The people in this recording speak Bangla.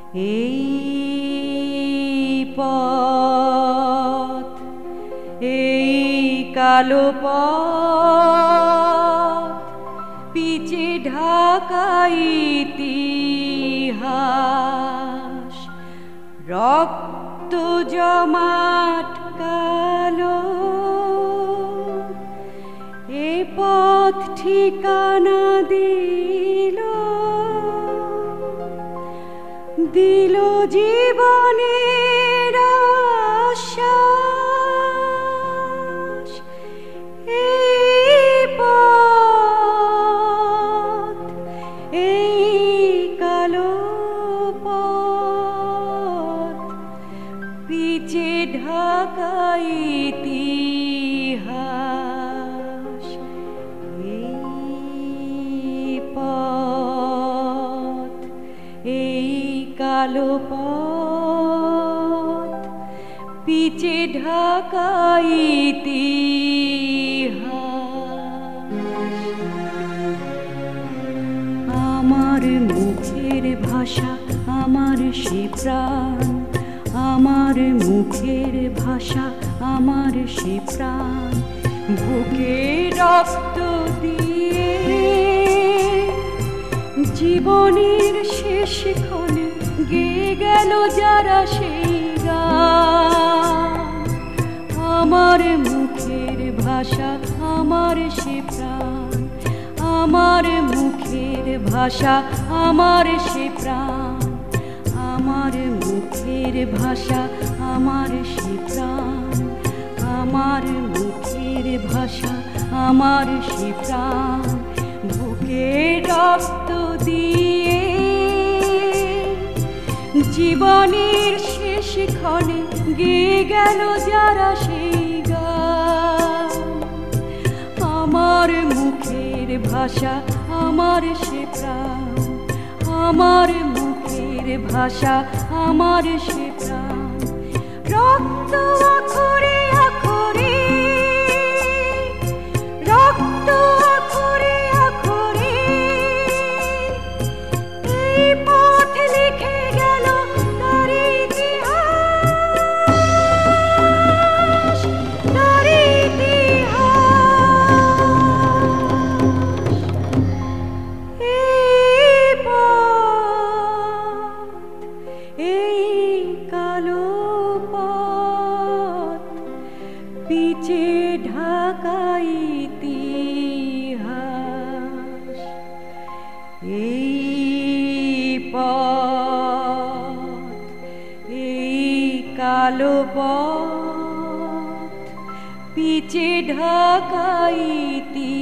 এই পথ, এই কালো পথ, পিছে ঢাকা ইতিহাস, রক্ত জমাট কালো। এ পথ ঠিকানা দিল, দিল জীবনের আশ্বাস। এই পথ, এই কালো পথ, পিছে ঢাকা ইতিহাস। এই পথ, এই কালো পথ, পিছে ঢাকা ইতিহাস। আমার মুখের ভাষা, আমার সে প্রাণ, আমার মুখের ভাষা, আমার সে প্রাণ, বুকে রক্ত দিয়ে জীবনের শেষ ক্ষণে গেয়ে গেল যারা সেই গান। আমার মুখের ভাষা, আমার সে প্রাণ, আমার মুখের ভাষা, আমার সে প্রাণ, আমার মুখের ভাষা, আমার সে প্রাণ, আমার মুখের ভাষা, আমার সে প্রাণ, বুকে রক্ত দিয়ে জীবনের শেষ ক্ষণে গেয়ে গেল যারা সেই গান। আমার মুখের ভাষা, আমার সে প্রাণ, আমার মুখের ভাষা, আমার সে প্রাণ, রক্ত আখরে আখরে, রক্ত আখরে আখরে, এই পথ লিখে গেল তার ইতিহাস, তার ইতিহাস। এই পথ, এই কালো পথ, পিছে ঢাকা ইতিহাস। এই পথ, এই কালো পথ, পিছে ঢাকা ইতিহাস।